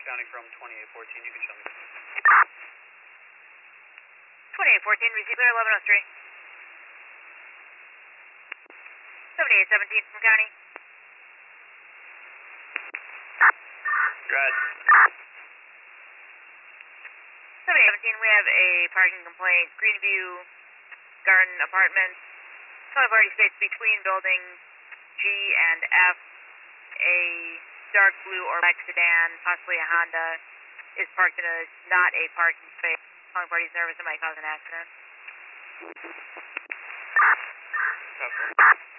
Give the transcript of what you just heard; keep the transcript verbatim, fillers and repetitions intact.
County from twenty-eight fourteen, you can show me. twenty-eight fourteen, receive clear, eleven oh three. seventy-eight seventeen from County. Good. seventy-eight seventeen, we have a parking complaint, Greenview Garden Apartments. Tony Party states between buildings G and F, a dark blue or black sedan, possibly a Honda, is parked in a not a parking space. Tony Party's nervous it might cause an accident. Okay.